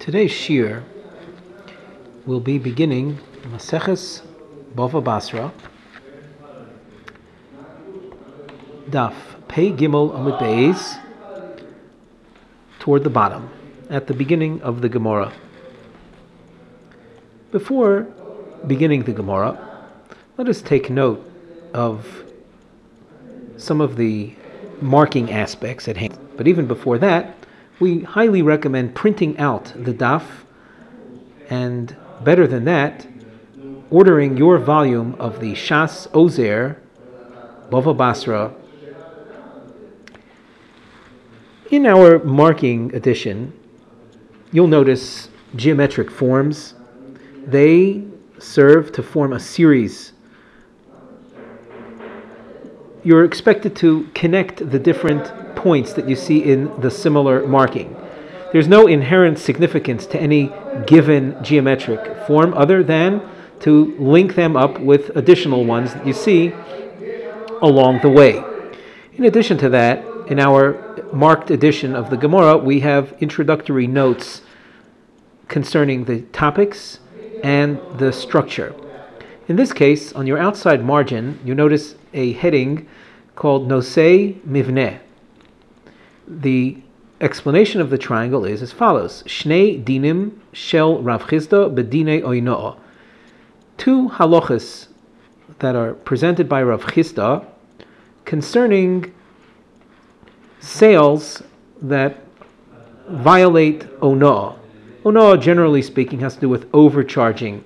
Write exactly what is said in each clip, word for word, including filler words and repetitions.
Today's shir will be beginning Maseches Bava Basra, Daf Pei Gimel Amud Beis, toward the bottom, at the beginning of the Gemara. Before beginning the Gemara, let us take note of some of the marking aspects at hand. But even before that, we highly recommend printing out the daf, and better than that, ordering your volume of the Shas Ozer Bava Basra. In our marking edition, you'll notice geometric forms. They serve to form a series. You're expected to connect the different points that you see in the similar marking. There's no inherent significance to any given geometric form other than to link them up with additional ones that you see along the way. In addition to that, in our marked edition of the Gemara, we have introductory notes concerning the topics and the structure. In this case, on your outside margin, you notice a heading called Nosei Mivneh. The explanation of the triangle is as follows: Shnei dinim shel Rav Chisda bedinei oinoah. Two halachas that are presented by Rav Chisda concerning sales that violate onoah. Onoah, generally speaking, has to do with overcharging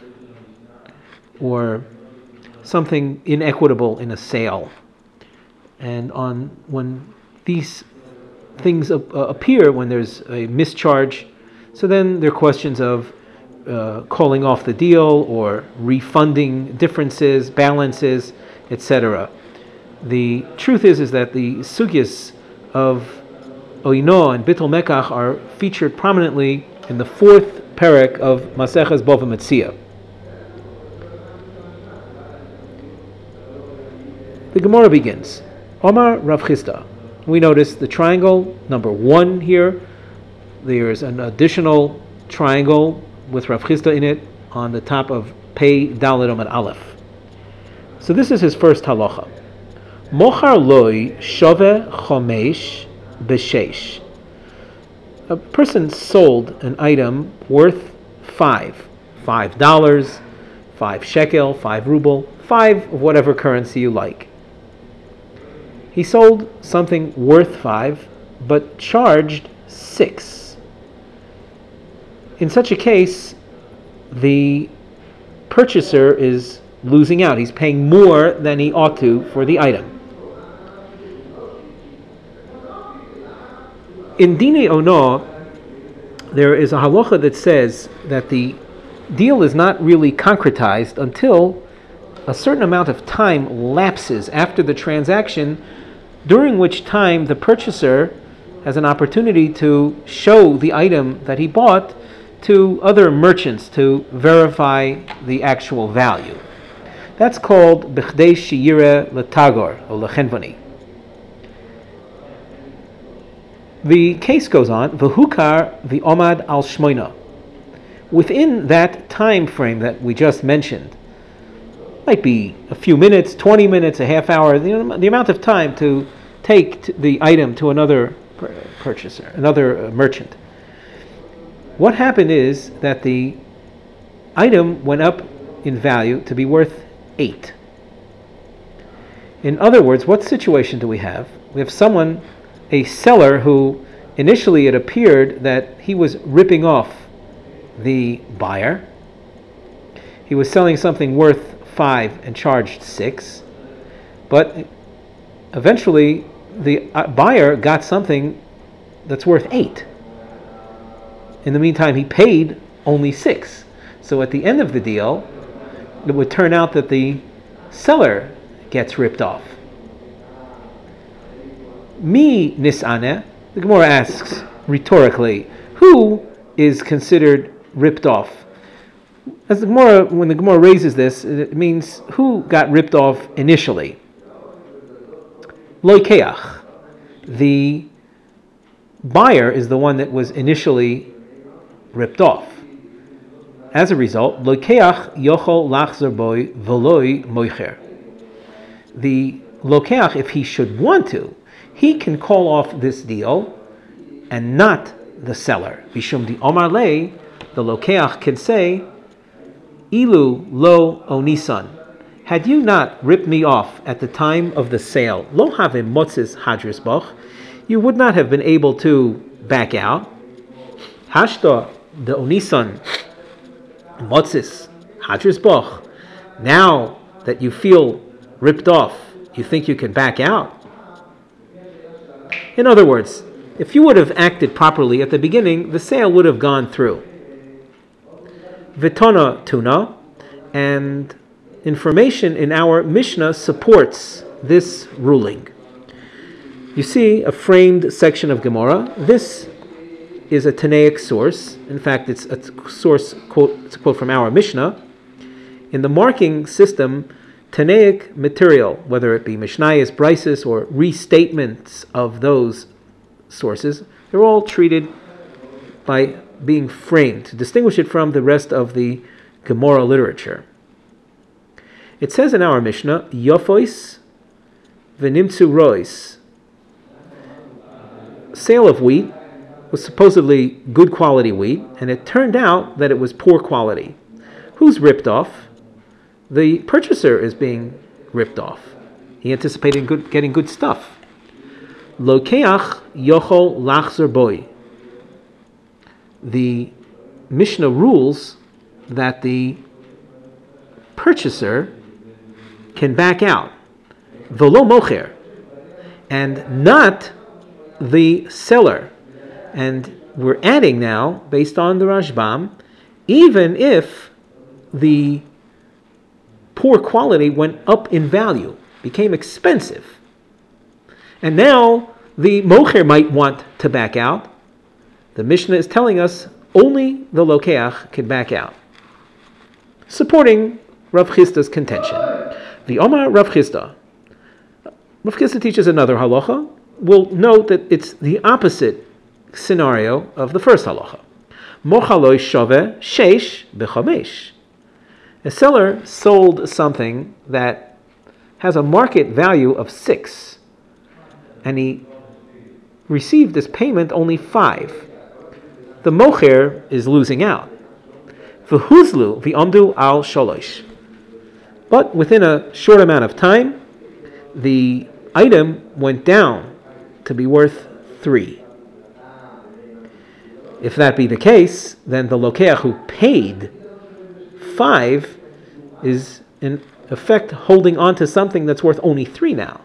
or something inequitable in a sale. And on when these things uh, appear, when there's a mischarge, so then there are questions of uh, calling off the deal or refunding differences, balances, et cetera. The truth is is that the sugyas of Oino and Bittul Mekach are featured prominently in the fourth perek of Maseches Bava Metzia. The Gemara begins. Omar Rav Chisda. We notice the triangle number one here. There's an additional triangle with Rav Chisda in it on the top of Pei Daled Amud Aleph. So this is his first halacha. Mochar loy shove chomesh b'sheish. A person sold an item worth five, five dollars, five shekel, five ruble, five of whatever currency you like. He sold something worth five, but charged six. In such a case, the purchaser is losing out. He's paying more than he ought to for the item. In Dinei Ono, there is a halacha that says that the deal is not really concretized until a certain amount of time lapses after the transaction, during which time the purchaser has an opportunity to show the item that he bought to other merchants to verify the actual value. That's called B'chdei Sheyireh L'Tagor, or L'Chenvani. The case goes on, V'hukar v'omad al shmoina. Within that time frame that we just mentioned, might be a few minutes, twenty minutes, a half hour, the, the amount of time to take t- the item to another purchaser, another uh, merchant. What happened is that the item went up in value to be worth eight. In other words, what situation do we have? We have someone, a seller, who initially it appeared that he was ripping off the buyer. He was selling something worth five and charged six, but eventually the buyer got something that's worth eight. In the meantime, he paid only six. So at the end of the deal, it would turn out that the seller gets ripped off. Mi nis'aneh, the Gemara asks rhetorically, who is considered ripped off? As the Gemara, when the Gemara raises this, it means who got ripped off initially. Loikeach, the buyer is the one that was initially ripped off. As a result, lokeach yochol lachzer boy veloi moicher. The lokeach, if he should want to, he can call off this deal and not the seller. Bishum di omar lei, the lokeach can say, ilu lo onisan, had you not ripped me off at the time of the sale, lo havim motzis hadris boch, you would not have been able to back out. Hashta the onisan motzis hadris boch, now that you feel ripped off, you think you can back out? In other words, if you would have acted properly at the beginning, the sale would have gone through. Vitona tuna, and information in our Mishnah supports this ruling. You see a framed section of Gemara. This is a Tanaic source. In fact, it's a source quote, it's a quote from our Mishnah. In the marking system, Tanaic material, whether it be Mishnayos, Brises, or restatements of those sources, they're all treated by being framed to distinguish it from the rest of the Gemara literature. It says in our Mishnah, Yofois v'nimtzu rois. Sale of wheat was supposedly good quality wheat, and it turned out that it was poor quality. Who's ripped off? The purchaser is being ripped off. He anticipated good, getting good stuff. Lokeach yochol lachzer boy. The Mishnah rules that the purchaser can back out, velo mocher, and not the seller. And we're adding now, based on the Rashbam, even if the poor quality went up in value, became expensive, and now the mocher might want to back out, the Mishnah is telling us only the lokeach can back out, supporting Rav Chisda's contention. The Omar Rav Chisda. Rav Chisda teaches another halacha. We'll note that it's the opposite scenario of the first halacha. Mochaloi shove sheish b'chamesh. A seller sold something that has a market value of six, and he received this payment only five. The mocher is losing out. V'huzlu v'amdu al sholosh. But within a short amount of time, the item went down to be worth three. If that be the case, then the lokeach who paid five is in effect holding on to something that's worth only three now.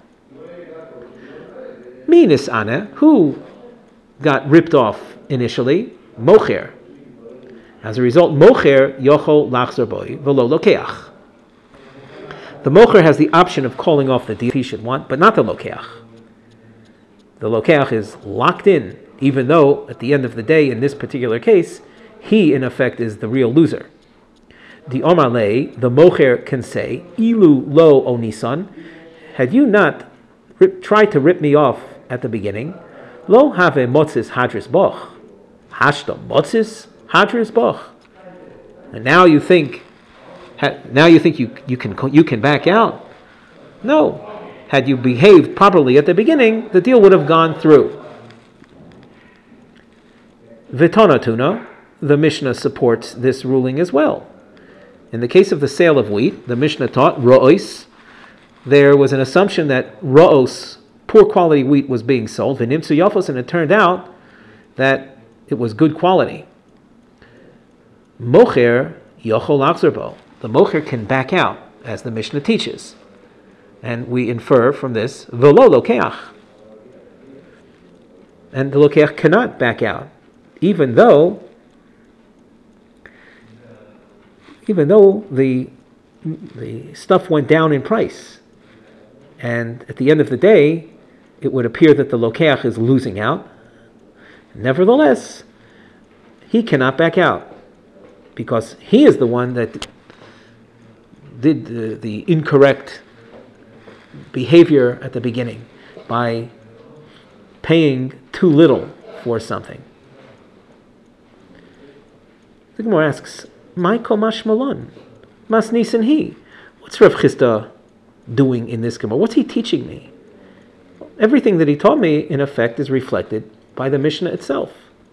Minis ane, who got ripped off initially? Mocher. As a result, mocher yochol lachzer boy v'lo lokeach. The mocher has the option of calling off the deal if he should want, but not the lokeach. The lokeach is locked in, even though at the end of the day, in this particular case, he in effect is the real loser. The Omar lei, the mocher can say, ilu lo onisan, had you not rip, tried to rip me off at the beginning, lo have motzis hadris boch, hashta motzis hadris boch. And now you think, now you think you you can you can back out? No. Had you behaved properly at the beginning, the deal would have gone through. Vitana tuna, the Mishnah supports this ruling as well. In the case of the sale of wheat, the Mishnah taught ro'os. There was an assumption that ro'os, poor quality wheat, was being sold, v'nimtzu yafos, and it turned out that it was good quality. Mocher yochol lachzer bo. The mocher can back out, as the Mishnah teaches. And we infer from this, v'lo lokeach. And the lokeach cannot back out, even though even though the the stuff went down in price. And at the end of the day, it would appear that the lokeach is losing out. Nevertheless, he cannot back out, because he is the one that did the, the incorrect behavior at the beginning by paying too little for something. The Gemara asks, "My komash malon, mas nisan he." What's Rav Chisda doing in this Gemara? What's he teaching me? Everything that he taught me, in effect, is reflected by the Mishnah itself.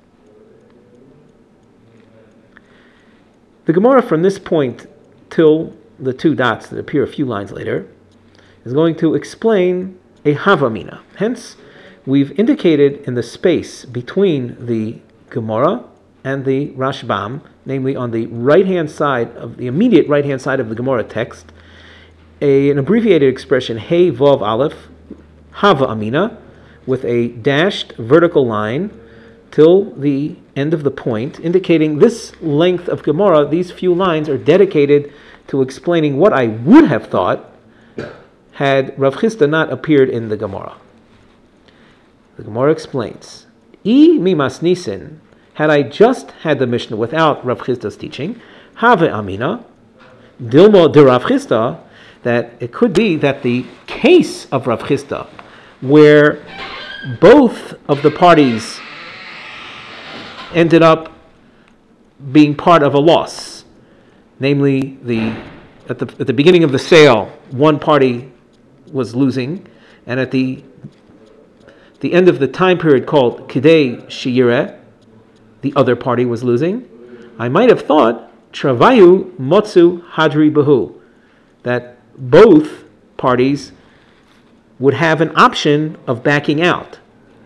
The Gemara from this point till the two dots that appear a few lines later is going to explain a Havamina. Hence, we've indicated in the space between the Gemara and the Rashbam, namely on the right-hand side of the immediate right-hand side of the Gemara text, a, an abbreviated expression, Hey Vav Aleph, Hava Amina, with a dashed vertical line till the end of the point, indicating this length of Gemara, these few lines are dedicated to explaining what I would have thought had Rav Chisda not appeared in the Gemara. The Gemara explains, I mimas nisin, had I just had the Mishnah without Rav Chisda's teaching, Have Amina, Dilmo de Rav Chisda, that it could be that the case of Rav Chisda, where both of the parties ended up being part of a loss, namely the at the at the beginning of the sale, one party was losing, and at the the end of the time period called Kidei Shiyireh, the other party was losing. I might have thought Travayu Motsu Hadri Bahu, that both parties would have an option of backing out.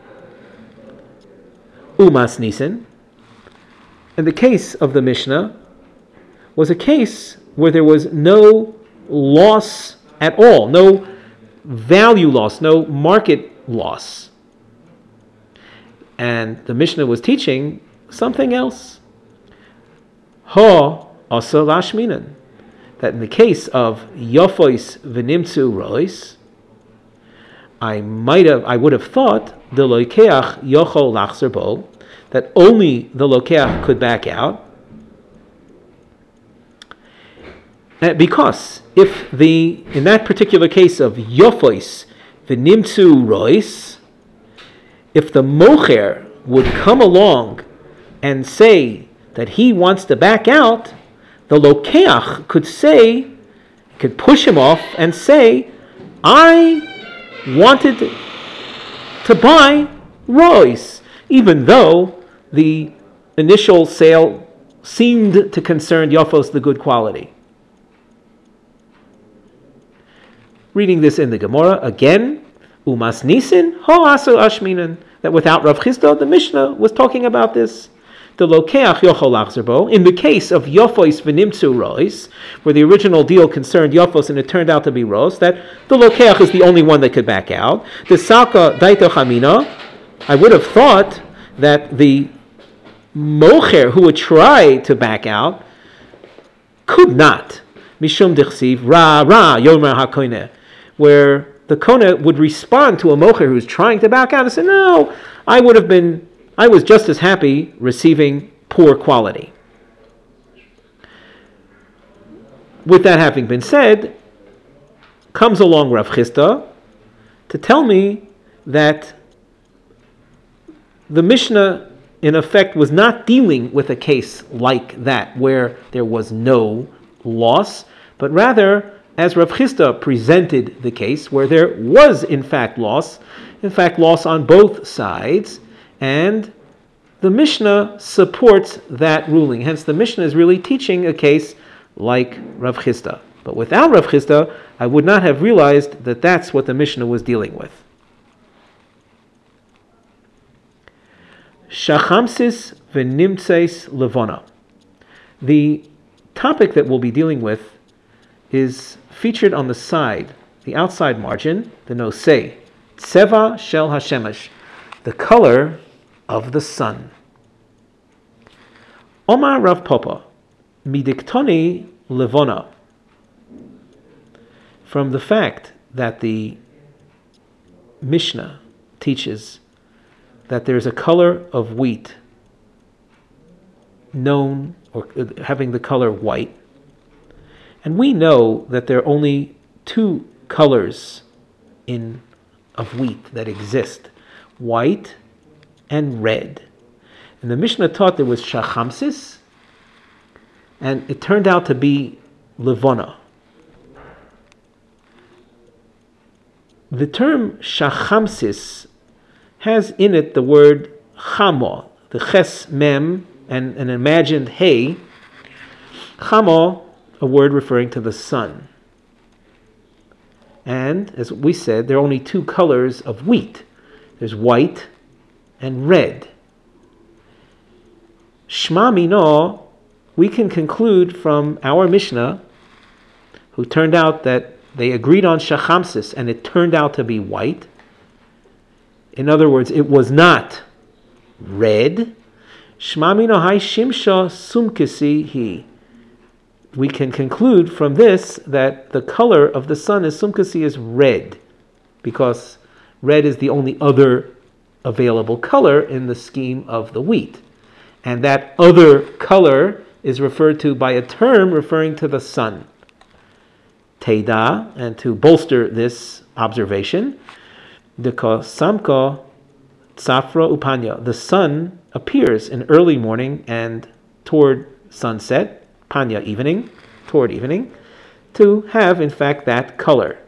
Umas Nisan. And the case of the Mishnah was a case where there was no loss at all, no value loss, no market loss. And the Mishnah was teaching something else. Ha asa lashminan. That in the case of Yofois v'nimtzu rois, I might have, I would have thought the lokeach yochol lachzer bo, that only the lokeach could back out, because if the in that particular case of Yofois v'nimtzu rois, if the mocher would come along and say that he wants to back out, the lokeach could say, could push him off and say, I wanted to buy Royce, even though the initial sale seemed to concern Yofos, the good quality. Reading this in the Gemara again, Umas Nisin, Ho Asu Ashminan, that without Rav Chisda, the Mishnah was talking about this. The lokeach yochol lachzer bo. In the case of Yofos v'nimtzu rois, where the original deal concerned Yofos and it turned out to be Ros, that the lokeach is the only one that could back out. The salka daito chamina, I would have thought that the mocher who would try to back out could not. Mishum dichsiv ra ra yomer hakoineh, where the kona would respond to a mocher who's trying to back out and say, no, I would have been I was just as happy receiving poor quality. With that having been said, comes along Rav Chisda to tell me that the Mishnah, in effect, was not dealing with a case like that, where there was no loss, but rather, as Rav Chisda presented the case, where there was, in fact, loss, in fact, loss on both sides, and the Mishnah supports that ruling. Hence, the Mishnah is really teaching a case like Rav Chisda. But without Rav Chisda, I would not have realized that that's what the Mishnah was dealing with. Shachamsis v'nimtzeis levona. The topic that we'll be dealing with is featured on the side, the outside margin, the nosei, tseva shel hashemesh, the color of the sun. Omar Rav Papa, midiktoni levona. From the fact that the Mishnah teaches that there is a color of wheat known, or having the color white, and we know that there are only two colors in of wheat that exist, white and red. And the Mishnah taught there was shachamsis and it turned out to be levana. The term shachamsis has in it the word chamo, the ches mem, and an imagined hey. Chamo, a word referring to the sun. And, as we said, there are only two colors of wheat. There's white and red. Shma mino, we can conclude from our Mishnah, who turned out that they agreed on shachamsis, and it turned out to be white. In other words, it was not red. Shma mino hai shimsha sumkisi hi. We can conclude from this that the color of the sun is sumkasi is red, because red is the only other available color in the scheme of the wheat. And that other color is referred to by a term referring to the sun. Teida, and to bolster this observation, deko samko tsafra upanya, the sun appears in early morning and toward sunset, panya, evening, toward evening, to have in fact that color.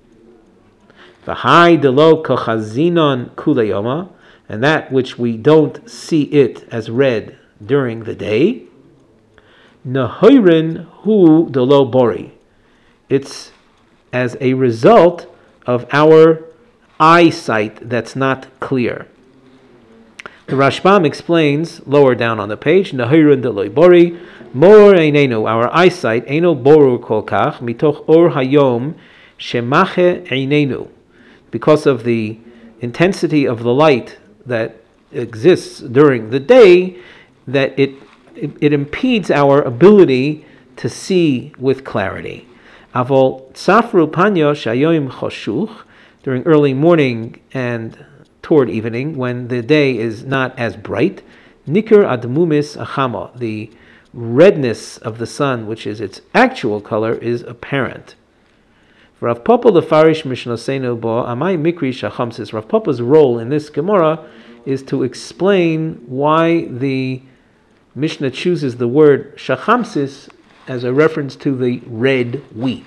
V'hai delo kochazinon kuleyoma, and that which we don't see it as red during the day, nahoirin hu delo bori. It's as a result of our eyesight that's not clear. The Rashbam explains lower down on the page, nahoirin delo bori, Mor einenu, our eyesight, eino borur kol kach, mitoch or hayom, shemache einenu, because of the intensity of the light that exists during the day, that it, it, it impedes our ability to see with clarity. Avol tsafru panyo shayoim choshuch, during early morning and toward evening, when the day is not as bright, nikr admumis achama, the redness of the sun, which is its actual color, is apparent. Rav Papa lefarish mishnaseinu bo amai mikri shachamsis. Rav Papa's role in this Gemara is to explain why the Mishnah chooses the word shachamsis as a reference to the red wheat.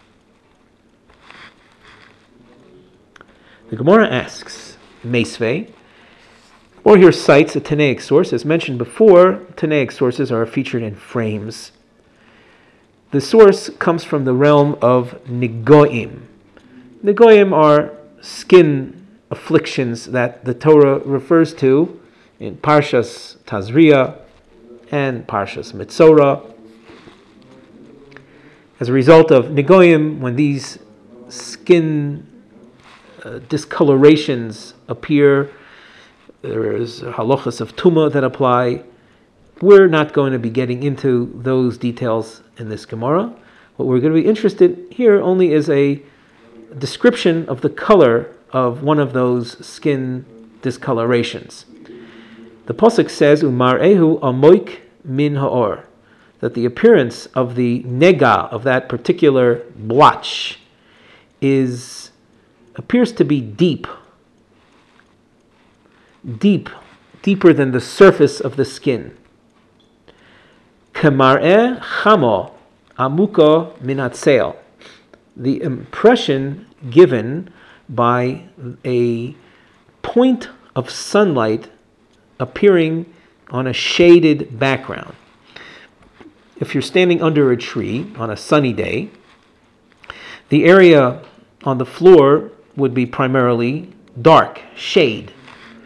The Gemara asks, Meisvei, or here cites a Tanaic source. As mentioned before, Tanaic sources are featured in frames. The source comes from the realm of Negoim. Negoim are skin afflictions that the Torah refers to in Parshas Tazria and Parshas Mitzorah. As a result of Negoim, when these skin uh, discolorations appear, there is halachas of tumah that apply. We're not going to be getting into those details in this Gemara. What we're going to be interested here only is a description of the color of one of those skin discolorations. The Pasuk says, Umar ehu amoik min ha'or, that the appearance of the nega, of that particular blotch, is appears to be deep. Deep, deeper than the surface of the skin. Kemar'eh chamo amuko minatseil. The impression given by a point of sunlight appearing on a shaded background. If you're standing under a tree on a sunny day, the area on the floor would be primarily dark, shade.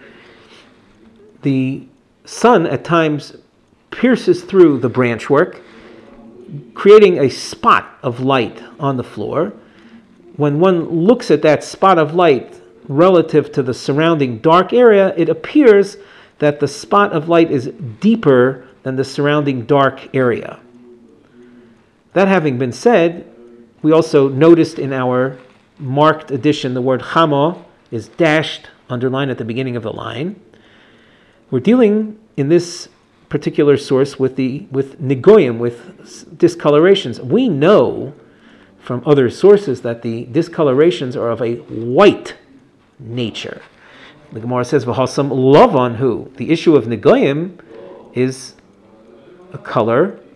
The sun at times pierces through the branchwork, creating a spot of light on the floor. When one looks at that spot of light relative to the surrounding dark area, it appears that the spot of light is deeper than the surrounding dark area. That having been said, we also noticed in our marked edition the word chamo is dashed, underlined at the beginning of the line. We're dealing in this particular source with the with negoyim, with discolorations. We know from other sources that the discolorations are of a white nature. The Gemara says, "V'hasam lavan hu." The issue of negoyim is a color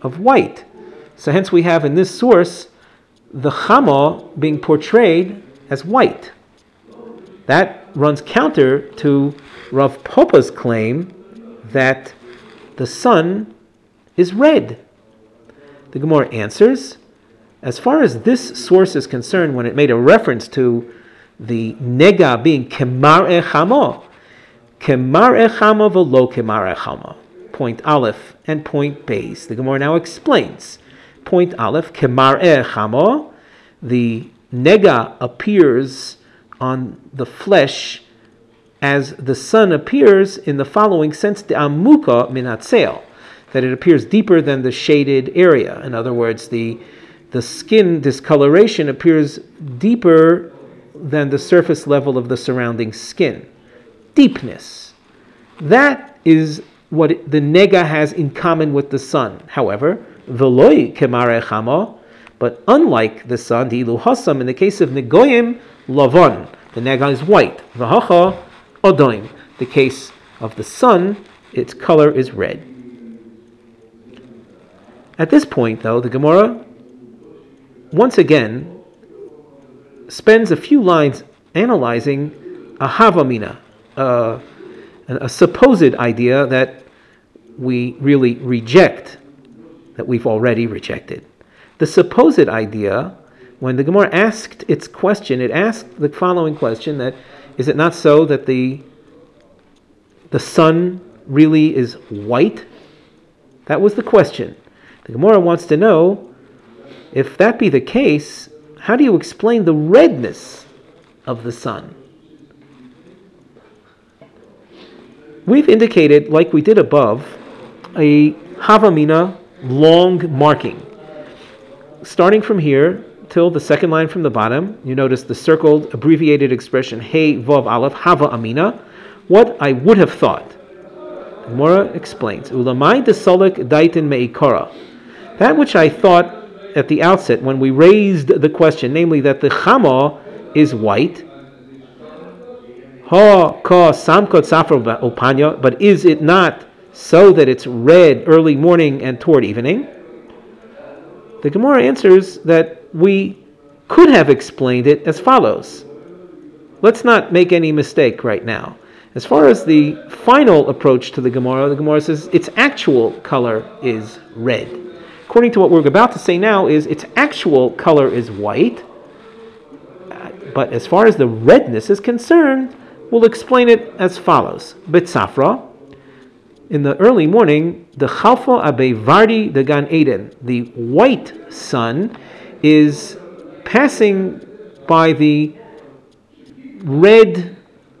of white. So hence we have in this source the Chama being portrayed as white. That runs counter to Rav Papa's claim that the sun is red. The Gemara answers, as far as this source is concerned, when it made a reference to the nega being kemar echama, kemar echama velo kemar echama, point aleph and point beis. The Gemara now explains. Point aleph, kemar echama, the nega appears on the flesh as the sun appears in the following sense, de amuka minatzel, that it appears deeper than the shaded area. In other words, the the skin discoloration appears deeper than the surface level of the surrounding skin. Deepness. That is what it, the nega has in common with the sun. However, veloi kemare chama, but unlike the sun, the ilu hasam, in the case of negoyim, lavon, the nega is white. Vahacha odoim, the case of the sun, its color is red. At this point, though, the Gemara once again spends a few lines analyzing a havamina, uh, a supposed idea that we really reject, that we've already rejected. The supposed idea, when the Gemara asked its question, it asked the following question, that is it not so that the the sun really is white? That was the question. The Gemara wants to know, if that be the case, how do you explain the redness of the sun? We've indicated, like we did above, a havamina long marking. Starting from here till the second line from the bottom, you notice the circled, abbreviated expression, Hey Vav Aleph, Hava Amina, what I would have thought. Gemara explains, Ulamai desolek daitin meikara. That which I thought at the outset when we raised the question, namely that the chama is white, ha ka samkot safra opanya, but is it not so that it's red early morning and toward evening? The Gemara answers that we could have explained it as follows. Let's not make any mistake right now. As far as the final approach to the Gemara, the Gemara says its actual color is red. According to what we're about to say now, is its actual color is white, but as far as the redness is concerned, we'll explain it as follows. B'tzafra, in the early morning, the Chalfa Abevardi de Gan Eden, the white sun, is passing by the red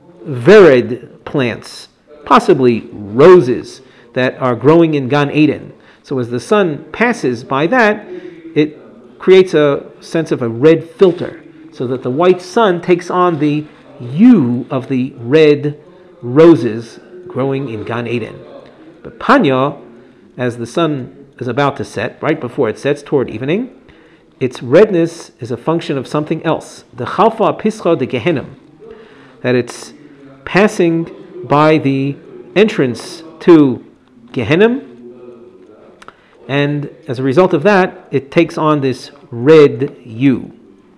vered plants, possibly roses that are growing in Gan Eden. So as the sun passes by that, it creates a sense of a red filter, so that the white sun takes on the hue of the red roses growing in Gan Eden. But Panya, as the sun is about to set, right before it sets toward evening, its redness is a function of something else. The Chalfa Pischa de Gehenim, that it's passing by the entrance to Gehenim, and as a result of that, it takes on this red hue.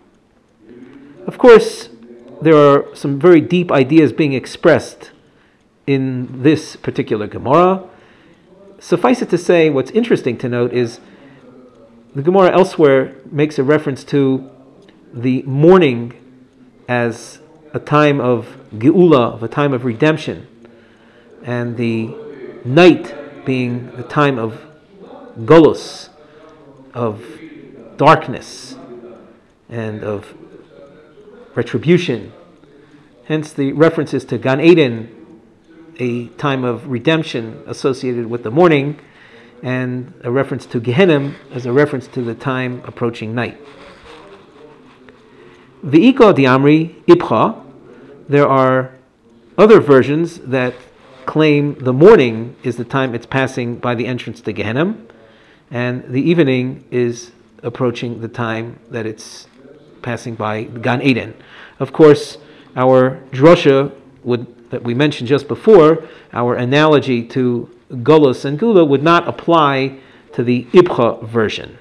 Of course, there are some very deep ideas being expressed in this particular Gemara. Suffice it to say, what's interesting to note is the Gemara elsewhere makes a reference to the morning as a time of Geula, of a time of redemption, and the night being the time of Golus, of darkness, and of retribution. Hence the references to Gan Eden, a time of redemption associated with the morning, and a reference to Gehenim as a reference to the time approaching night. V'iko diamri ibcha, there are other versions that claim the morning is the time it's passing by the entrance to Gehenim, and the evening is approaching the time that it's passing by Gan Eden. Of course, our drosha would, that we mentioned just before, our analogy to Golus and Gula would not apply to the Ibcha version.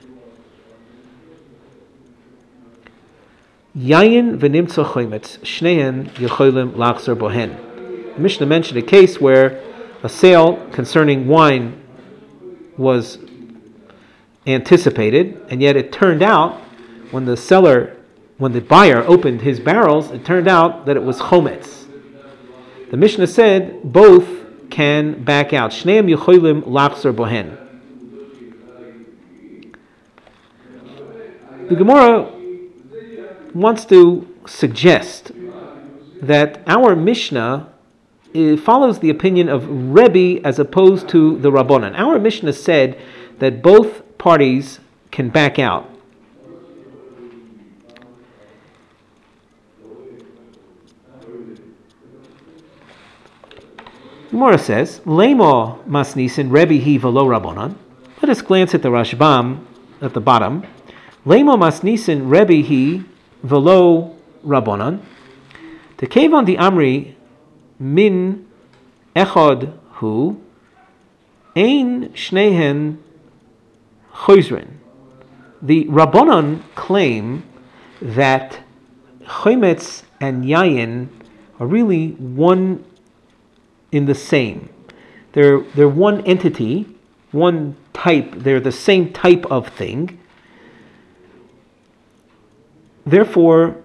Yayin v'nimtza chometz, shnehem yecholim lachzor bohen. The Mishnah mentioned a case where a sale concerning wine was anticipated, and yet it turned out when the seller, when the buyer opened his barrels, it turned out that it was chometz. The Mishnah said both can back out. Shnehem yecholim lachzor bohen. The Gemara wants to suggest that our Mishnah follows the opinion of Rebbe as opposed to the Rabbanan. Our Mishnah said that both parties can back out. Gemara says, Lema masnisin Rebbe hi velo Rabbanan. Let us glance at the Rashbam at the bottom. Lema masnisin Rebbe hi velo Rabbanan. Tekevon di Amri min echad hu ein shnehen choizrin. The Rabbanan claim that chometz and yayin are really one in the same. They're they're one entity, one type. They're the same type of thing. Therefore,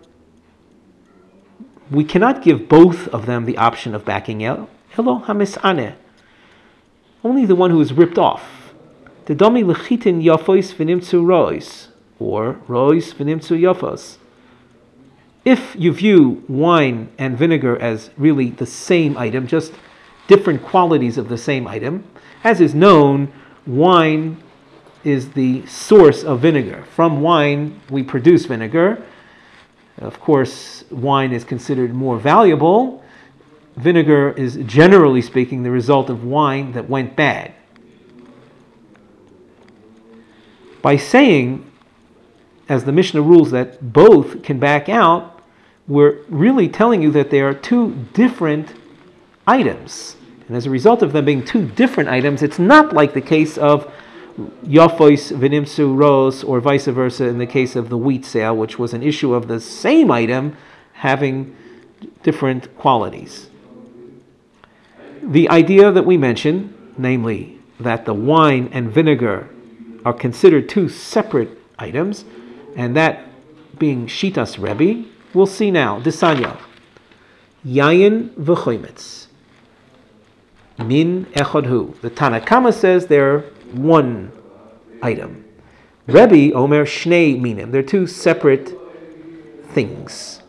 we cannot give both of them the option of backing out. Hello, hamisane. Only the one who is ripped off. The domi lechitin yafos v'nimtzu rois, or rois v'nimtzu yafos. If you view wine and vinegar as really the same item, just different qualities of the same item, as is known, wine is the source of vinegar. From wine, we produce vinegar. Of course, wine is considered more valuable. Vinegar is, generally speaking, the result of wine that went bad. By saying, as the Mishnah rules, that both can back out, we're really telling you that they are two different items. And as a result of them being two different items, it's not like the case of Yafois v'nimtzu ros, or vice versa in the case of the wheat sale, which was an issue of the same item having different qualities. The idea that we mentioned, namely that the wine and vinegar are considered two separate items, and that being Shitas Rebbe, we'll see now. Disanya. Yayin v'chometz. Min echad hu. The Tanna Kama says they're one item. Rebbe Omer Shnei Minim. They're two separate things.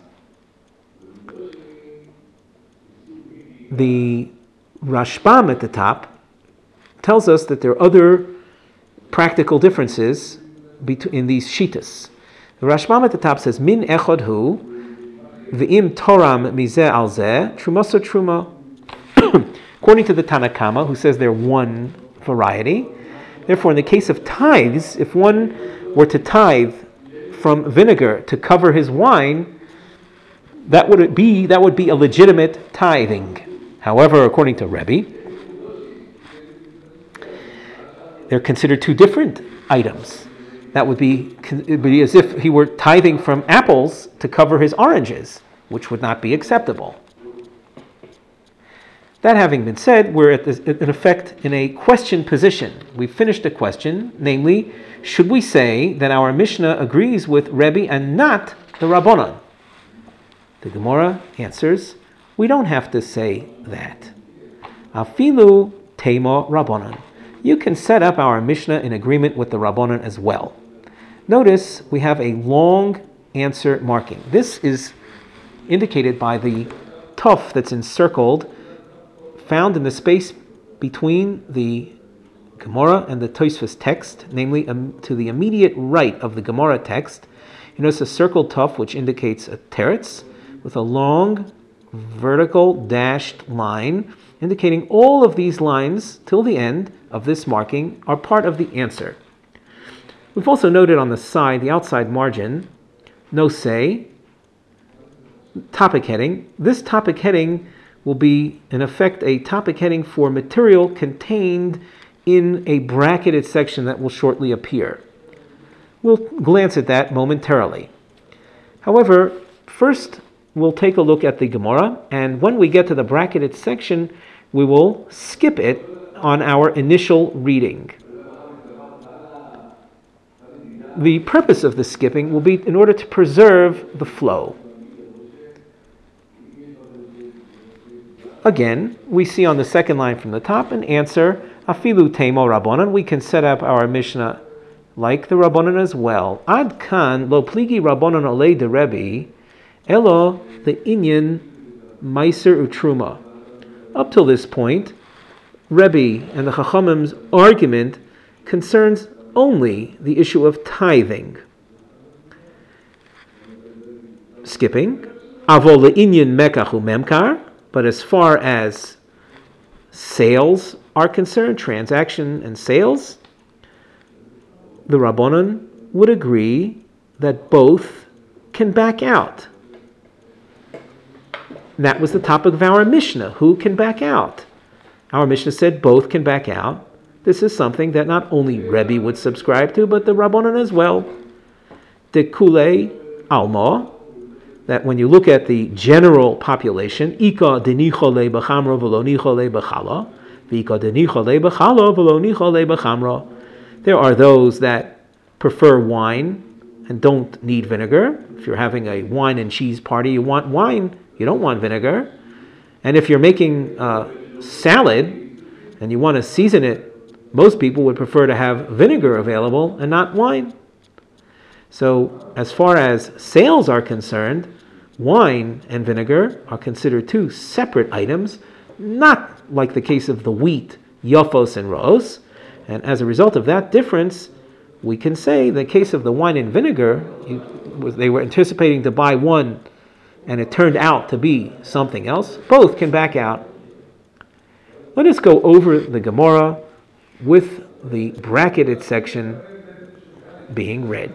The Rashbam at the top tells us that there are other practical differences in these shitas. The Rashbam at the top says Min echad hu v'im toram mizeh al zeh trumasa truma. According to the Tanna Kama, who says they're one variety. Therefore, in the case of tithes, if one were to tithe from vinegar to cover his wine, that would be that would be a legitimate tithing. However, according to Rebbe, they're considered two different items. That would be, it would be as if he were tithing from apples to cover his oranges, which would not be acceptable. That having been said, we're at this, in effect in a question position. We've finished a question, namely, should we say that our Mishnah agrees with Rebbe and not the Rabbanan? The Gemara answers, we don't have to say that. Afilu Tema Rabbanan. You can set up our Mishnah in agreement with the Rabbanan as well. Notice we have a long answer marking. This is indicated by the tuf that's encircled, found in the space between the Gemara and the Tosfos text, namely um, to the immediate right of the Gemara text. You notice a circled tuf which indicates a teretz with a long vertical dashed line, indicating all of these lines till the end of this marking are part of the answer. We've also noted on the side, the outside margin, no say, topic heading. This topic heading will be, in effect, a topic heading for material contained in a bracketed section that will shortly appear. We'll glance at that momentarily. However, first we'll take a look at the Gemara, and when we get to the bracketed section, we will skip it on our initial reading. The purpose of the skipping will be in order to preserve the flow. Again, we see on the second line from the top an answer, Afilu Teimo Rabbanan. We can set up our Mishnah like the Rabbanan as well. Ad kan lo pligi Rabbanan olei de Rebbe, elo the inyan meiser utruma. Up till this point, Rebbe and the Chachamim's argument concerns only the issue of tithing. Skipping, avol le'inyan mekachu memkar, but as far as sales are concerned, transaction and sales, the Rabbanan would agree that both can back out. That was the topic of our Mishnah. Who can back out? Our Mishnah said both can back out. This is something that not only Rebbe would subscribe to, but the Rabbanan as well. De kule alma, that when you look at the general population, Ika denichole b'chamra v'lo nichole b'chala, v'ika denichole b'chala v'lo nichole b'chamra. There are those that prefer wine and don't need vinegar. If you're having a wine and cheese party, you want wine, you don't want vinegar. And if you're making a salad and you want to season it, most people would prefer to have vinegar available and not wine. So as far as sales are concerned, wine and vinegar are considered two separate items, not like the case of the wheat, yafos and roos. And as a result of that difference, we can say the case of the wine and vinegar, they were anticipating to buy one and it turned out to be something else. Both can back out. Let us go over the Gemara with the bracketed section being read.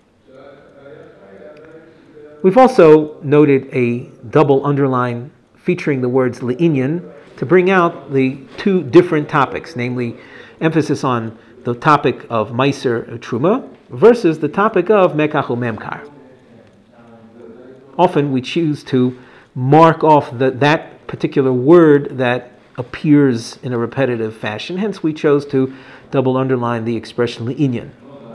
We've also noted a double underline featuring the words le'inyan to bring out the two different topics, namely emphasis on the topic of Meiser Truma versus the topic of Mekachu Memkar. Often we choose to mark off the, that particular word that appears in a repetitive fashion. Hence, we chose to double underline the expression le'inyan.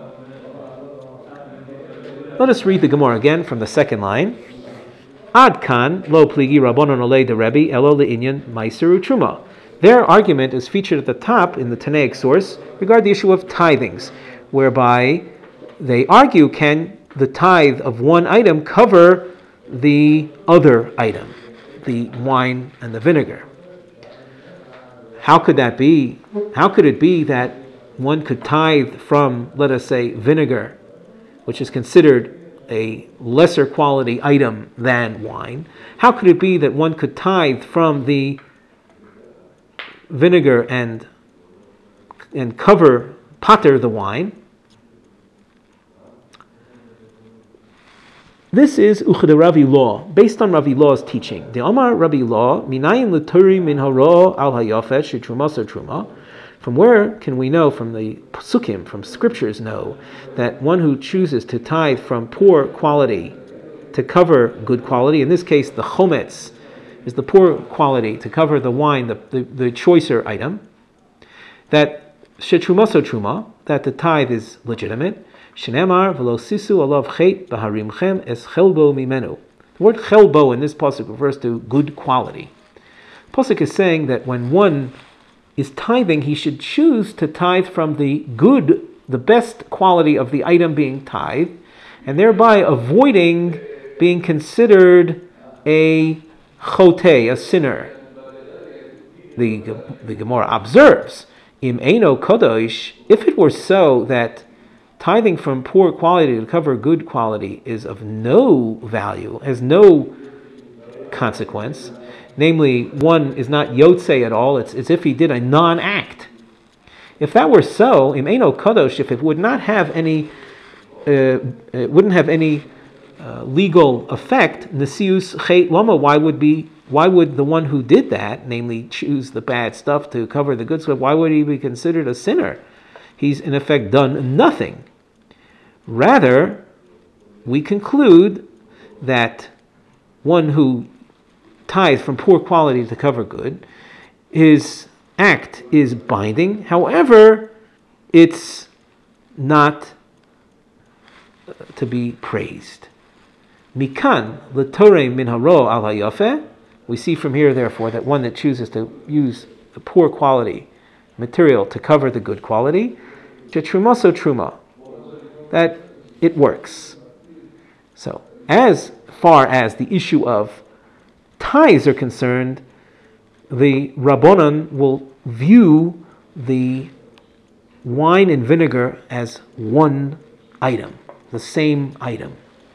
Let us read the Gemara again from the second line. Ad kan lo pligi rabbanon olei de Rebbe elo le'inyan meiser u'truma. Their argument is featured at the top in the Tanaic source regarding the issue of tithings, whereby they argue, can the tithe of one item cover the other item, the wine and the vinegar? How could that be? How could it be that one could tithe from, let us say, vinegar, which is considered a lesser quality item than wine? How could it be that one could tithe from the vinegar and and cover pater the wine? This is Uchad Ravi Law, based on Ravi Law's teaching. The Omar Ravi Law, minayin l'turi min haro al hayafesh truma so truma. From where can we know, from the psukim, from scriptures know, that one who chooses to tithe from poor quality to cover good quality, in this case the chometz is the poor quality to cover the wine, the, the, the choicer item, that shetruma so truma, that the tithe is legitimate. Shenemar v'lo sisu alav chet b'harimchem es chelbo mimenu. The word chelbo in this pasuk refers to good quality. Pasuk is saying that when one is tithing, he should choose to tithe from the good, the best quality of the item being tithed, and thereby avoiding being considered a chote, a sinner. The, the Gemara observes, im eino kodosh, if it were so that tithing from poor quality to cover good quality is of no value, has no consequence, namely, one is not yotze at all, it's as if he did a non-act. If that were so, im eino kadosh, if it would not have any, uh, it wouldn't have any uh, legal effect, nesius chet lama, why would be why would the one who did that, namely choose the bad stuff to cover the good stuff, why would he be considered a sinner? He's in effect done nothing. Rather, we conclude that one who tithes from poor quality to cover good, his act is binding. However, it's not to be praised. Mikan l'torei min haro al hayafeh. We see from here, therefore, that one that chooses to use the poor quality material to cover the good quality, trumaso truma, that it works. So, as far as the issue of tithes are concerned, the Rabbanan will view the wine and vinegar as one item, the same item.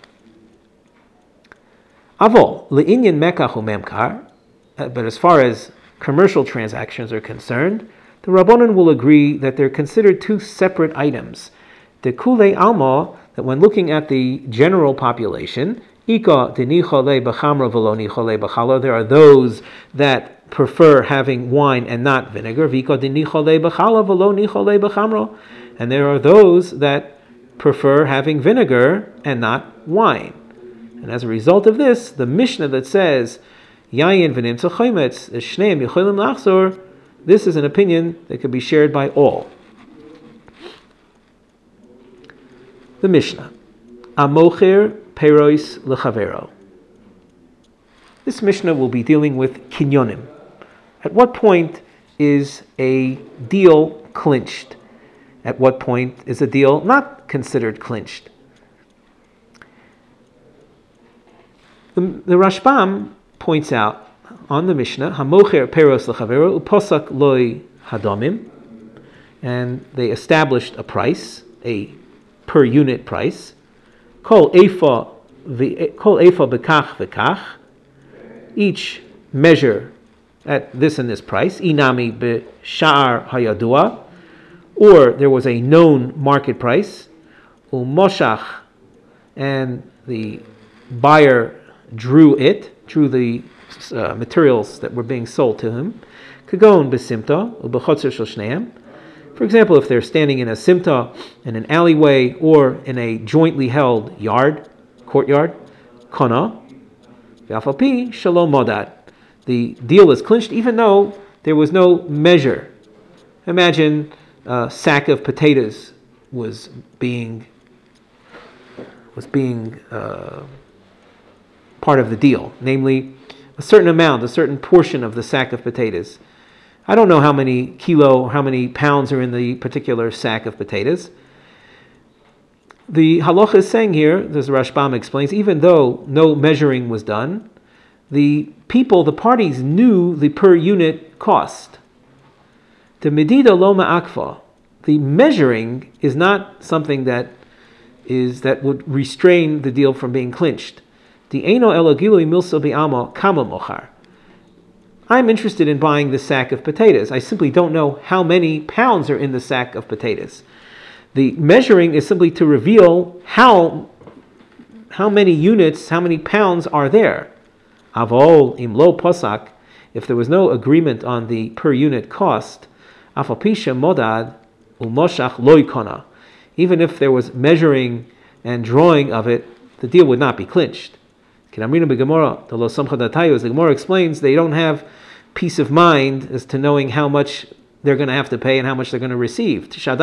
Avol le'inyan mekach u'memkar, but as far as commercial transactions are concerned, the Rabbanan will agree that they're considered two separate items. The kulei alma, that when looking at the general population, ika denichole b'chamra v'lo nichole b'chala, there are those that prefer having wine and not vinegar. V'ika denichole b'chala v'lo nichole b'chamra, and there are those that prefer having vinegar and not wine. And as a result of this, the Mishnah that says yayin v'nimtza chometz shneim yicholim lachzor, this is an opinion that could be shared by all. The Mishnah, Amocher Perois Lechavero. This Mishnah will be dealing with kinyonim. At what point is a deal clinched? At what point is a deal not considered clinched? The, the Rashbam points out on the Mishnah, Hamocher Peros Lechavero Uposak Loi Hadomim, and they established a price, a per unit price. Kol efa kol efa bekach vekach. Each measure at this and this price. Inami b'sha'ar hayadua, or there was a known market price. Umoshach, and the buyer drew it, drew the uh, materials that were being sold to him. Kagon b'simta u'b'chotzer shel shneim. For example, if they're standing in a simta, in an alleyway, or in a jointly held yard, courtyard, kona, v'afapi shalom modad. The deal is clinched even though there was no measure. Imagine a sack of potatoes was being was being uh, part of the deal, namely a certain amount, a certain portion of the sack of potatoes. I don't know how many kilo, how many pounds are in the particular sack of potatoes. The halacha is saying here, as Rashbam explains, even though no measuring was done, the people, the parties knew the per unit cost. The medida lo ma'akfa, the measuring is not something that is that would restrain the deal from being clinched. The eino elagilui milso bi'ama kama mochar. I'm interested in buying the sack of potatoes. I simply don't know how many pounds are in the sack of potatoes. The measuring is simply to reveal how, how many units, how many pounds are there. Avol imlo posak, if there was no agreement on the per unit cost, afapisha modad umoshach loikona. Even if there was measuring and drawing of it, the deal would not be clinched. The Gemara explains they don't have peace of mind as to knowing how much they're going to have to pay and how much they're going to receive. Until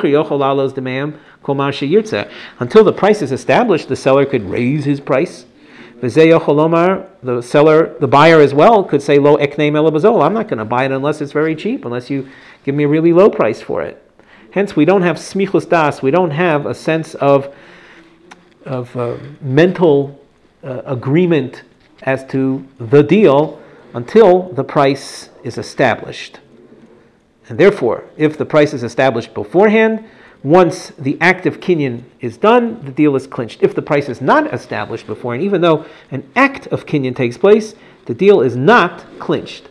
the price is established, the seller could raise his price. The seller, the buyer as well, could say, "Lo eknei elabazol." I'm not going to buy it unless it's very cheap, unless you give me a really low price for it. Hence, we don't have smichus das. We don't have a sense of of uh, mental Uh, agreement as to the deal until the price is established. And therefore, if the price is established beforehand, once the act of kinyan is done, the deal is clinched. If the price is not established beforehand, even though an act of kinyan takes place, the deal is not clinched.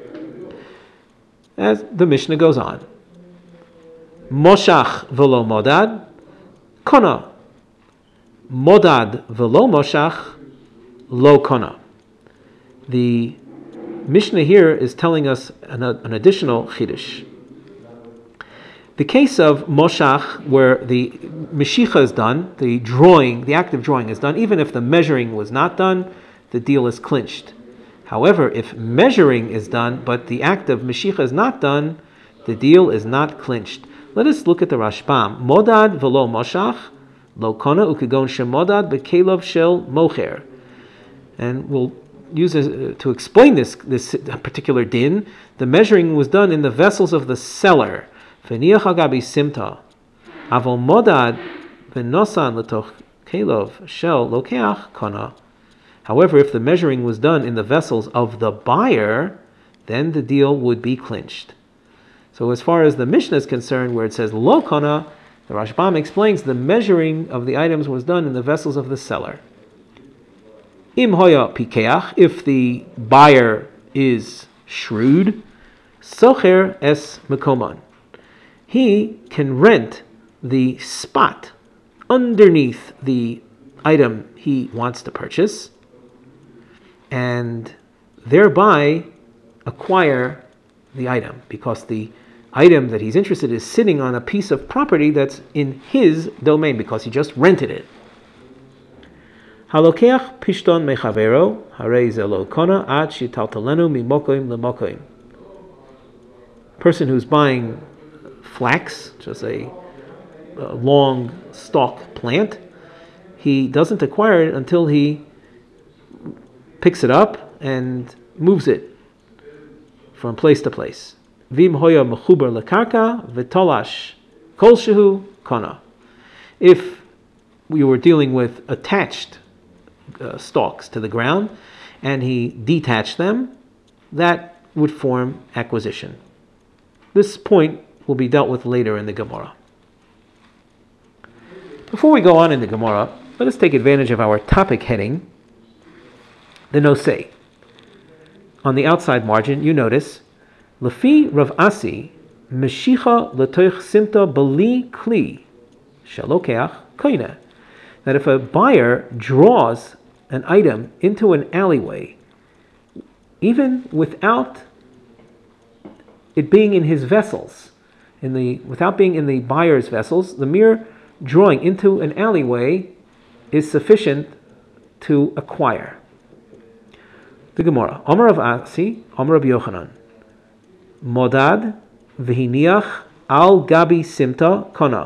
As the Mishnah goes on. Moshach velo modad, kona. Modad velo moshach, lo kona. The Mishnah here is telling us an, an additional chiddush. The case of moshach, where the meshicha is done, the drawing, the act of drawing is done, even if the measuring was not done, the deal is clinched. However, if measuring is done, but the act of meshicha is not done, the deal is not clinched. Let us look at the Rashbam. Modad velo moshach, lo kona ukegon shemodad bekelov shel mocher. And we'll use this, to explain this, this particular din. The measuring was done in the vessels of the seller. V'niach agabi simta. Avol modad v'nosan l'toch kelov shel lokeach kona. However, if the measuring was done in the vessels of the buyer, then the deal would be clinched. So as far as the Mishnah is concerned, where it says lo kona, the Rashbam explains the measuring of the items was done in the vessels of the seller. Im hoya pikeach, if the buyer is shrewd, socher es mekoman, he can rent the spot underneath the item he wants to purchase, and thereby acquire the item, because the item that he's interested in is sitting on a piece of property that's in his domain, because he just rented it. Halokeach pishton mechavero, harei ze lo kona ad shitaltalenu mimokoim lemokoim. Person who's buying flax, just a, a long stalk plant, he doesn't acquire it until he picks it up and moves it from place to place. Vim hoya mechuber lekarka v'tolash kolshehu kona. If we were dealing with attached uh, stalks to the ground and he detached them, that would form acquisition. This point will be dealt with later in the Gemara. Before we go on in the Gemara, let us take advantage of our topic heading, the nosei. On the outside margin, you notice, Lefi Rav Asi, Meshicha letoich simta bali kli, shalokeach koine. That if a buyer draws an item into an alleyway, even without it being in his vessels, in the without being in the buyer's vessels, the mere drawing into an alleyway is sufficient to acquire. The Gemara, Amar Rav Asi, Amar Rabbi Yochanan, Modad v'hiniach al gabi simta kona.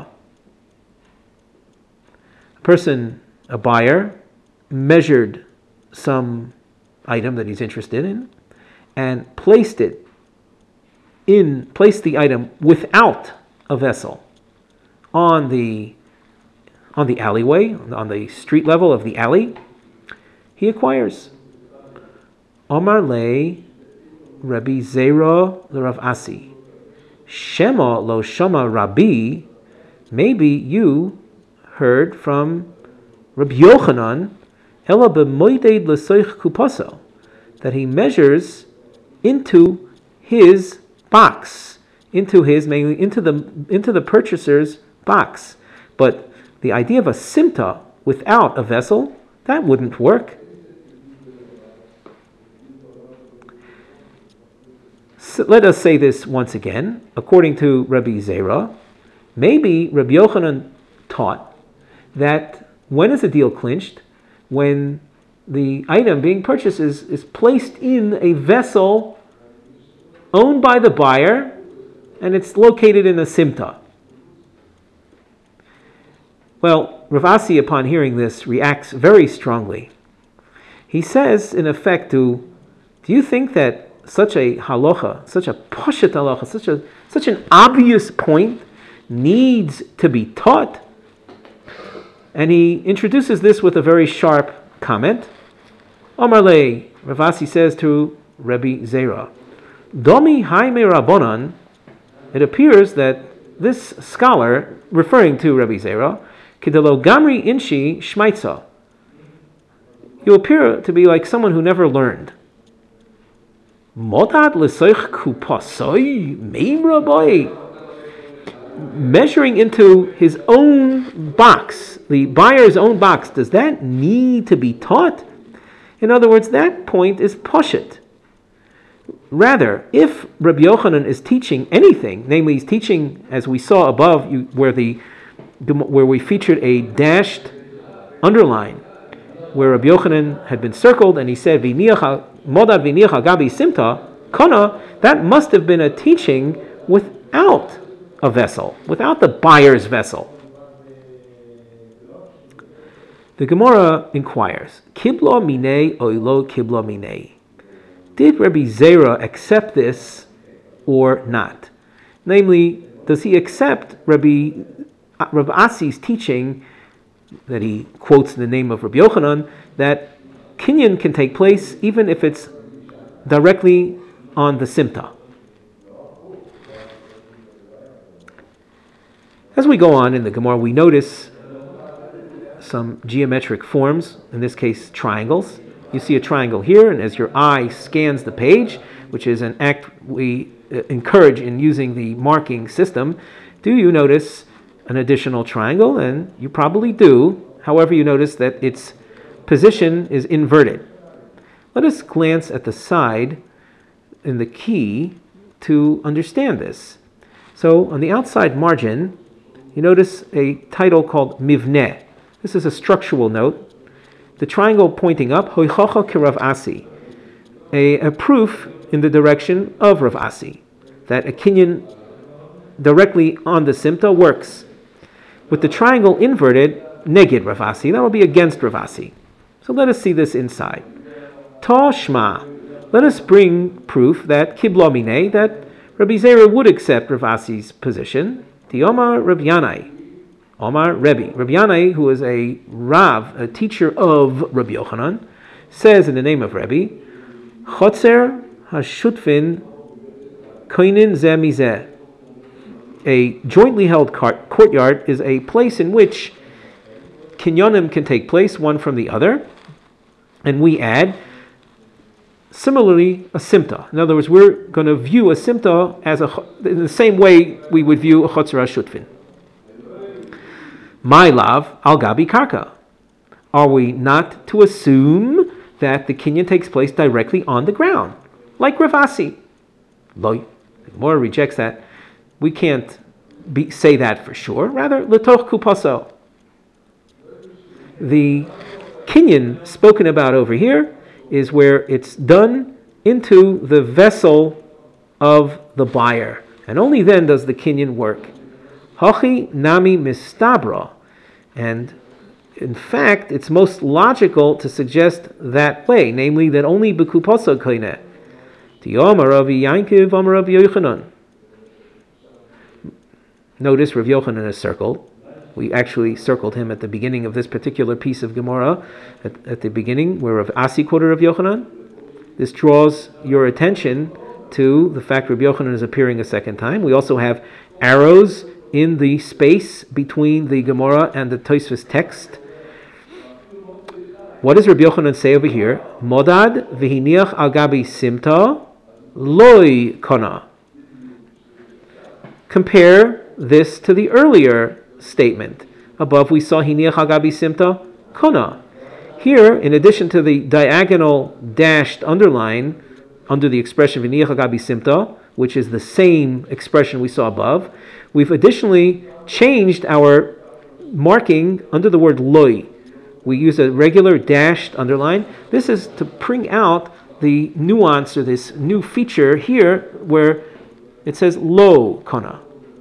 A person, a buyer, measured some item that he's interested in and placed it in, placed the item without a vessel on the on the alleyway, on the street level of the alley. He acquires. Omar le Rabbi Zera le Rav Asi, Shema lo Shama Rabbi. Maybe you heard from Rabbi Yochanan, Ela b'moided l'soich kupaso, that he measures into his box, into his mainly into the into the purchaser's box. But the idea of a simta without a vessel, that wouldn't work. So let us say this once again. According to Rabbi Zera, maybe Rabbi Yochanan taught that when is a deal clinched? When the item being purchased is, is placed in a vessel owned by the buyer and it's located in a simta. Well, Rav Asi, upon hearing this, reacts very strongly. He says, in effect, to, do you think that such a halacha, such a poshet halacha, such a such an obvious point needs to be taught? And he introduces this with a very sharp comment. Omar le, Rav Asi says to Rabbi Zera, Domi haime Rabbanan. It appears that this scholar, referring to Rabbi Zera, Kidelo Gamri Inshi Shmaitza, you appear to be like someone who never learned. Modad l'soich kupasoi meim rabbi. Measuring into his own box, the buyer's own box, does that need to be taught? In other words, that point is poshet. Rather, if Rabbi Yochanan is teaching anything, namely he's teaching, as we saw above, you, where the where we featured a dashed underline, where Rabbi Yochanan had been circled, and he said, "V'niach modad v'niach gabi simta kana," that must have been a teaching without a vessel, without the buyer's vessel. The Gemara inquires, Kibla minei oilo kibla minei. Did Rabbi Zera accept this or not? Namely, does he accept Rabbi, Rabbi Asi's teaching that he quotes in the name of Rabbi Yochanan, that kinyan can take place even if it's directly on the simta? As we go on in the Gemara, we notice some geometric forms, in this case triangles. You see a triangle here, and as your eye scans the page, which is an act we encourage in using the marking system, do you notice an additional triangle? And you probably do. However, you notice that its position is inverted. Let us glance at the side in the key to understand this. So on the outside margin, you notice a title called Mivneh. This is a structural note. The triangle pointing up, Hoichacha ki Rav Asi, a, a proof in the direction of Rav Asi, that a kinyan directly on the simta works. With the triangle inverted, neged Rav Asi, that will be against Rav Asi. So let us see this inside. Ta shma, let us bring proof that kibla minei, that Rabbi Zera would accept Rav Asi's position. The Omar Rabbi Yanai, Omar Rebbe. Rabbi Yanai, who is a Rav, a teacher of Rabbi Yochanan, says in the name of Rebbe, Chotzer hashutfin koinin zeh mizeh. A jointly held courtyard is a place in which kinyonim can take place, one from the other, and we add, similarly, a simta. In other words, we're going to view a simta as a, in the same way we would view a chotzer hashutfin. My lav al gabi karka. Are we not to assume that the kinyan takes place directly on the ground, like Rav Asi? Lo, the Gemara rejects that. We can't be, say that for sure. Rather, letoch kupaso. The kinyan spoken about over here is where it's done into the vessel of the buyer, and only then does the kinyan work. Hachi nami mistabra. And in fact, it's most logical to suggest that way, namely that only b'kupaso koineh. T'yomar Ravi Yankiv Amar Rav Yochanan. Notice Rav Yochanan is circled. We actually circled him at the beginning of this particular piece of Gemara, at, at the beginning where Rav Asi quoted Rav Yochanan. This draws your attention to the fact Rav Yochanan is appearing a second time. We also have arrows in the space between the Gemara and the Tosfos text. What does Rabbi Yochanan say over here? Modad v'hiniach al gabi simta loy kona. Compare this to the earlier statement. Above we saw hiniach al gabi simta kona. Here, in addition to the diagonal dashed underline under the expression v'hiniach al gabi simta, which is the same expression we saw above, we've additionally changed our marking under the word loy. We use a regular dashed underline. This is to bring out the nuance, or this new feature here where it says lo kona.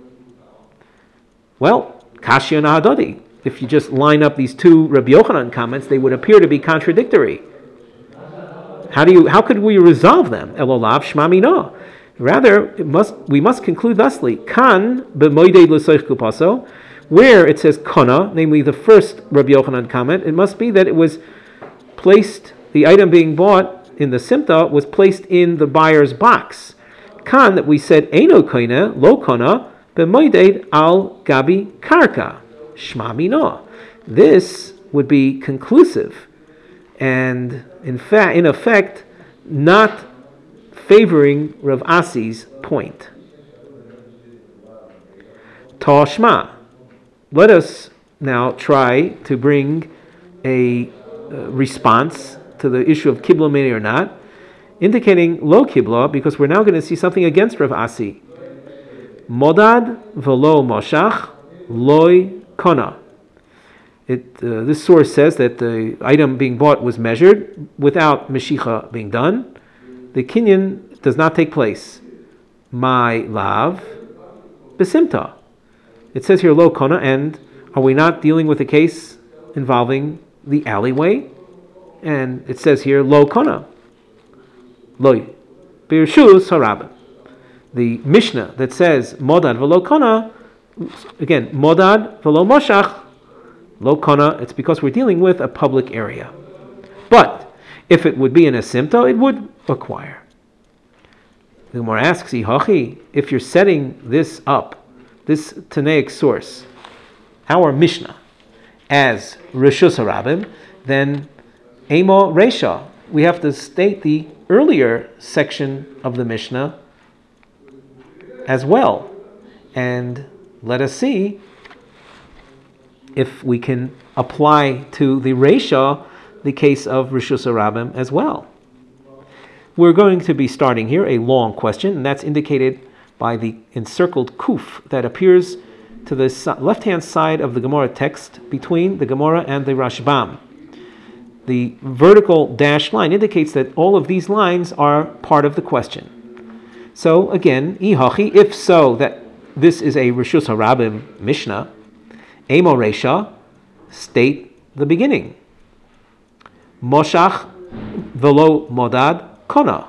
Well, kashya nahadodi. If you just line up these two Rabbi Yochanan comments, they would appear to be contradictory. How do you? How could we resolve them? Elolav shma mina. Rather, it must we must conclude thusly: kan b'moidei l'soich kupaso, where it says kona, namely the first Rabbi Yochanan comment, it must be that it was placed, the item being bought in the simta was placed in the buyer's box. Kan, that we said eno koine lo kona b'moidei al gabi karka shma mina. This would be conclusive, and in fact, in effect, not favoring Rav Asi's point. Tashma. Let us now try to bring a uh, response to the issue of kibla minei or not. indicating lo kibla, because we're now going to see something against Rav Asi. Modad velo moshach loy kona. It, uh, this source says that the item being bought was measured without meshicha being done. The kinyan does not take place. My lav besimta. It says here lo kona, and are we not dealing with a case involving the alleyway? And it says here lo kona. Loy birshus harabim. The Mishnah that says modad velo kona, again modad velo moshach lo kona, it's because we're dealing with a public area. But if it would be an asimta, it would acquire. The Gemara asks, Ihachi, if you're setting this up, this Tanaic source, our Mishnah, as Rishus Harabim, then Emo Resha, we have to state the earlier section of the Mishnah as well. And let us see if we can apply to the Resha the case of Rishus Harabim as well. We're going to be starting here a long question, and that's indicated by the encircled kuf that appears to the left-hand side of the Gemara text between the Gemara and the Rashbam. The vertical dashed line indicates that all of these lines are part of the question. So again, ihachi, if so, that this is a Rishus Harabim Mishnah, Emo Resha, state the beginning. Moshach velo modad kona.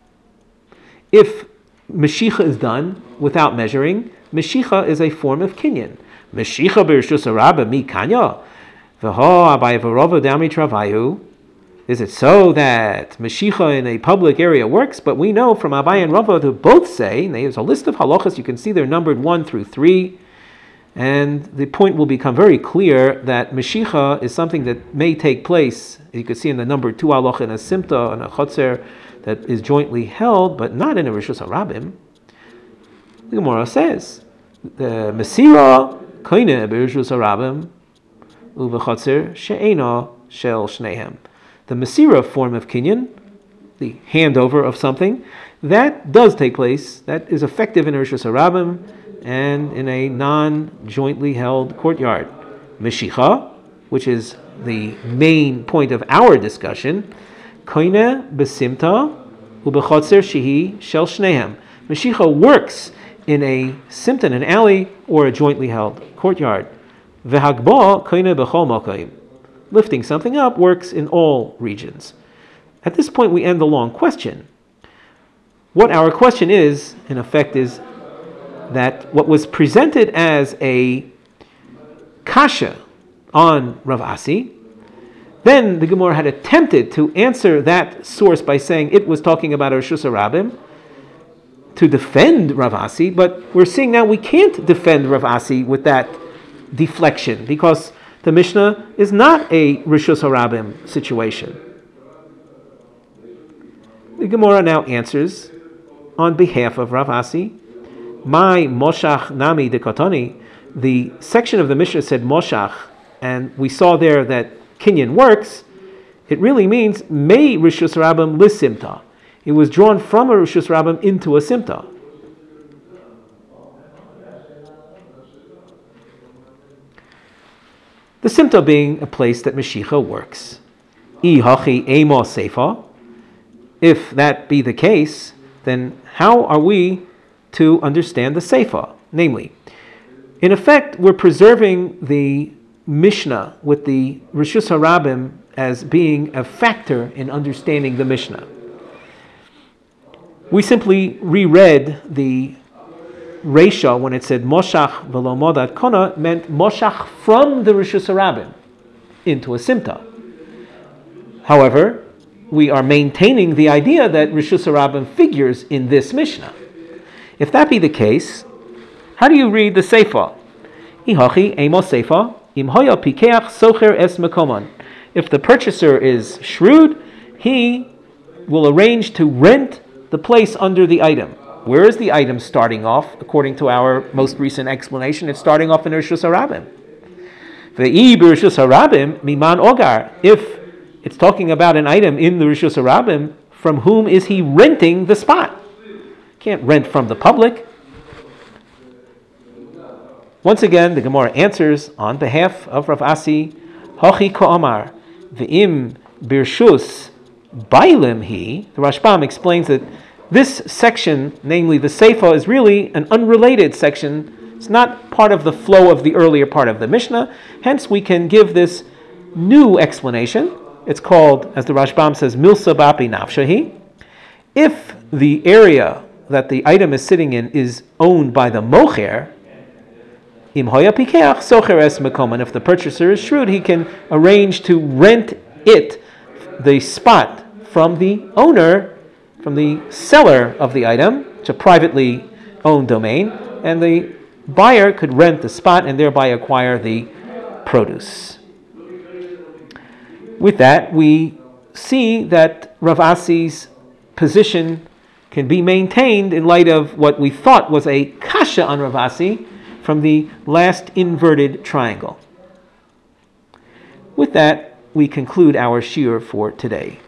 If meshicha is done without measuring, meshicha is a form of kinyan. Meshicha b'rishus harabim mi kanya v'ho abaye v'rova dami travayu. Is it so that meshicha in a public area works? But we know from Abaye and Rava who both say, and there's a list of halachas, you can see they're numbered one through three, and the point will become very clear that meshicha is something that may take place. You can see in the number two halacha in a simta and a chotzer that is jointly held, but not in a Rishus Harabim. The Gemara says, the Mesira koine b'Rishus Harabim uv'chotzer she'ena shel shnehem. The Mesira form of kinyan, the handover of something, that does take place, that is effective in a Rishus Harabim and in a non-jointly held courtyard. Meshicha, which is the main point of our discussion, koine besimta ubechotzer shehi shel shnehem. Meshicha works in a simta, an alley, or a jointly held courtyard. Vehagba koine bechol makayim. Lifting something up works in all regions. At this point, we end the long question. What our question is, in effect, is that what was presented as a kasha on Rav Asi, then the Gemara had attempted to answer that source by saying it was talking about a Rishus Harabim to defend Rav Asi, but we're seeing now we can't defend Rav Asi with that deflection because the Mishnah is not a Rishus Harabim situation. The Gemara now answers on behalf of Rav Asi. My Moshach Nami de Katani, the section of the Mishnah said Moshach, and we saw there that kinyan works. It really means May Rishus Harabim Lisimta. It was drawn from a Rishus Harabim into a Simta. The Simta being a place that Meshicha works. I hachi emo seifa. If that be the case, then how are we to understand the Seifa? Namely, in effect, we're preserving the Mishnah with the Rishus Harabim as being a factor in understanding the Mishnah. We simply reread the Reisha when it said Moshach velo modad kona meant Moshach from the Rishus Harabim into a Simta. However, we are maintaining the idea that Rishus Harabim figures in this Mishnah. If that be the case, how do you read the Seifa? Ihachi emo Seifa im hoya pikeach socher es mekomon. If the purchaser is shrewd, he will arrange to rent the place under the item. Where is the item starting off? According to our most recent explanation, it's starting off in Rishus Harabim. Ve'i b'Rishus Harabim miman ogar. If it's talking about an item in the Rishus Harabim, from whom is he renting the spot? Can't rent from the public. Once again, the Gemara answers on behalf of Rav Asi, Hochi Ko'amar, V'im Birshus Bailim He. The Rashbam explains that this section, namely the Seifa, is really an unrelated section. It's not part of the flow of the earlier part of the Mishnah. Hence, we can give this new explanation. It's called, as the Rashbam says, Milsa Bapi Nafshahi. If the area that the item is sitting in is owned by the Mocher, Im Hoya Pikeach Socher Es Mekom, and if the purchaser is shrewd, he can arrange to rent it, the spot, from the owner, from the seller of the item. It's a privately owned domain, and the buyer could rent the spot and thereby acquire the produce. With that, we see that Rav Asi's position can be maintained in light of what we thought was a kasha on Rav Asi from the last inverted triangle. With that, we conclude our shiur for today.